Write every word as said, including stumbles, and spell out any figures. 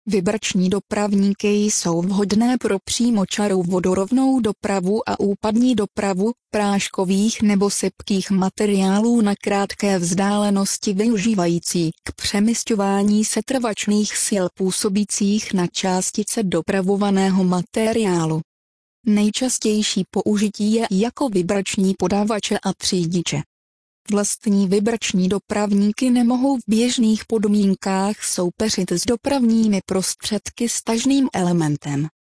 Vibrační dopravníky jsou vhodné pro přímočarou vodorovnou dopravu a úpadní dopravu práškových nebo sypkých materiálů na krátké vzdálenosti využívající k přemisťování setrvačných sil působících na částice dopravovaného materiálu. Nejčastější použití je jako vibrační podávače a třídiče. Vlastní vibrační dopravníky nemohou v běžných podmínkách soupeřit s dopravními prostředky s tažným elementem.